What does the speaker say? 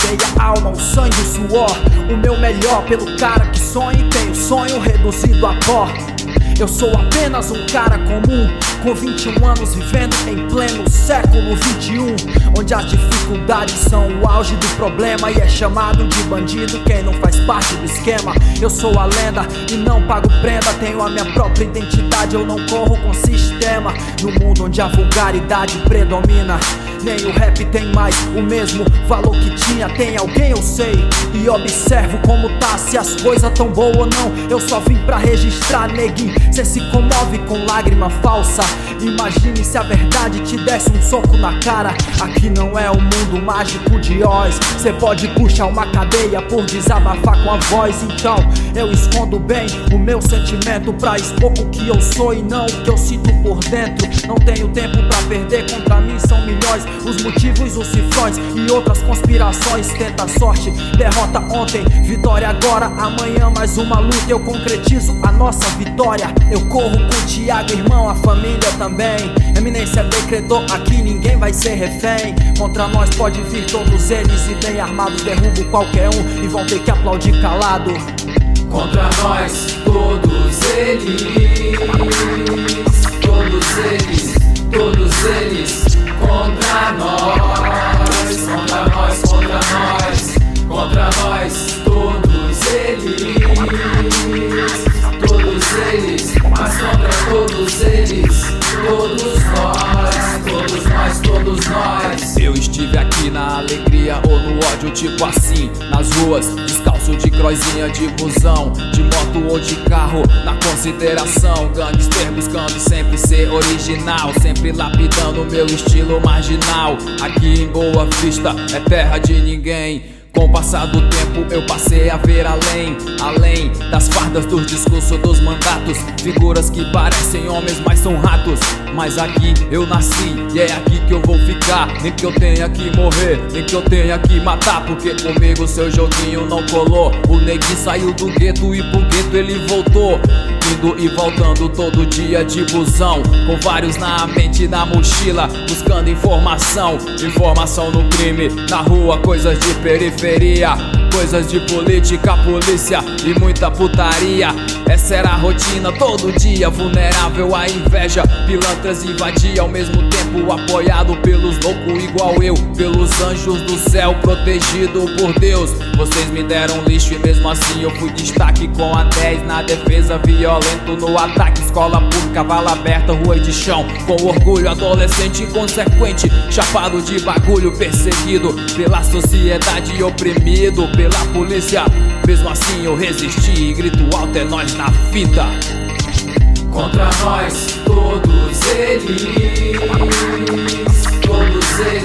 dei a alma, o sangue e o suor, o meu melhor pelo cara que sonha e tem o sonho reduzido a pó. Eu sou apenas um cara comum, com 21 anos vivendo em pleno século 21, onde as dificuldades são o auge do problema e é chamado de bandido quem não faz parte do esquema. Eu sou a lenda e não pago prenda, tenho a minha própria identidade, eu não corro com sistema. No mundo onde a vulgaridade predomina, nem o rap tem mais o mesmo valor que tinha. Tem alguém, eu sei, e observo como tá, se as coisas tão boas ou não. Eu só vim pra registrar, neguinho, cê se comove com lágrima falsa. Imagine se a verdade te desse um soco na cara. Aqui não é o mundo mágico de Oz, cê pode puxar uma cadeia por desabafar com a voz. Então eu escondo bem o meu sentimento pra expor o que eu sou e não o que eu sinto por dentro. Não tenho tempo pra perder, contra mim são milhões os motivos, os cifrões e outras conspirações. Tenta a sorte, derrota ontem, vitória agora. Amanhã mais uma luta, eu concretizo a nossa vitória. Eu corro com o Thiago, irmão, a família também. Eminência decretou, aqui ninguém vai ser refém. Contra nós pode vir todos eles e bem armados derrubo qualquer um e vão ter que aplaudir calado. Contra nós, todos eles, todos eles, todos eles. Contra nós, contra nós, contra nós, contra nós, todos eles, mas contra todos eles, todos nós, todos nós. Eu estive aqui na alegria ou no ódio, tipo assim, nas ruas, descalço de croizinha de busão, de moto ou de carro, na consideração. Gangster buscando sempre ser original, sempre lapidando meu estilo marginal. Aqui em Boa Vista é terra de ninguém. Com o passar do tempo eu passei a ver além, além das fardas, dos discursos, dos mandatos. Figuras que parecem homens, mas são ratos. Mas aqui eu nasci e é aqui que eu vou ficar. Nem que eu tenha que morrer, nem que eu tenha que matar, porque comigo seu joguinho não colou. O neguinho saiu do gueto e pro gueto ele voltou, indo e voltando todo dia de busão, com vários na mente e na mochila, buscando informação. Informação no crime, na rua, coisas de periferia, coisas de política, polícia e muita putaria. Essa era a rotina todo dia, vulnerável à inveja. Pilantras invadia ao mesmo tempo, apoiado pelos loucos igual eu, pelos anjos do céu, protegido por Deus. Vocês me deram lixo e mesmo assim eu fui destaque com a 10 na defesa, violento no ataque. Escola pública, vala aberta, rua de chão, com orgulho, adolescente inconsequente, chapado de bagulho, perseguido pela sociedade e oprimido pela polícia. Mesmo assim eu resisti e grito alto, é nós na fita. Contra nós, todos eles, todos eles.